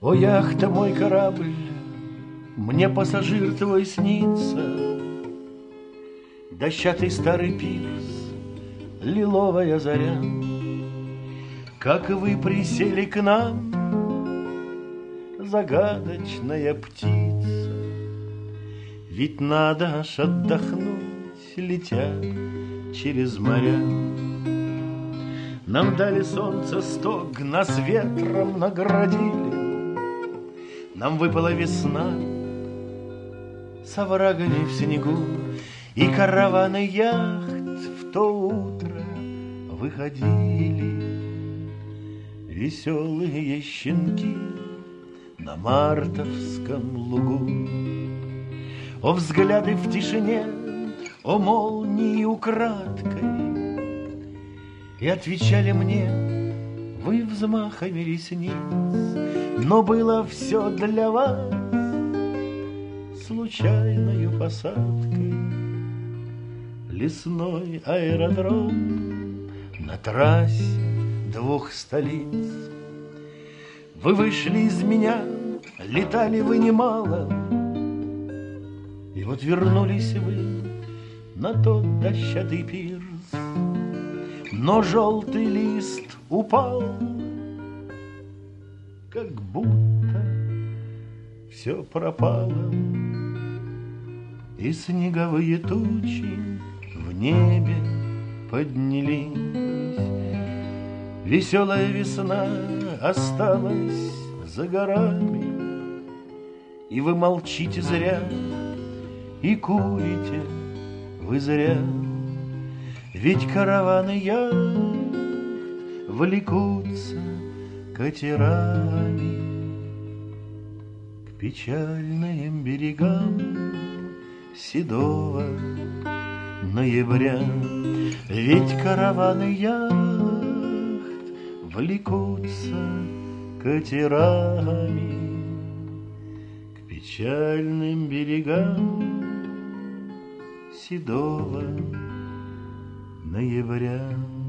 О, яхта, мой корабль, мне пассажир твой снится, дощатый старый пирс, лиловая заря. Как вы присели к нам, загадочная птица, ведь надо ж отдохнуть, летя через моря. Нам дали солнце стог, нас ветром наградили, нам выпала весна с оврагами в снегу, и караваны яхт в то утро выходили. Веселые щенки на мартовском лугу. О, взгляды в тишине, о, молнии украдкой, и отвечали мне вы взмахами ресниц, но было все для вас случайною посадкой. Лесной аэродром на трассе двух столиц. Вы вышли из меня, летали вы немало, и вот вернулись вы на тот дощатый пирс. Но желтый лист упал, как будто все пропало, и снеговые тучи в небе поднялись. Веселая весна осталась за горами, и вы молчите зря, и курите вы зря. Ведь караваны яхт влекутся катерами к печальным берегам седого ноября. Ведь караваны яхт влекутся катерами к печальным берегам седого ноября.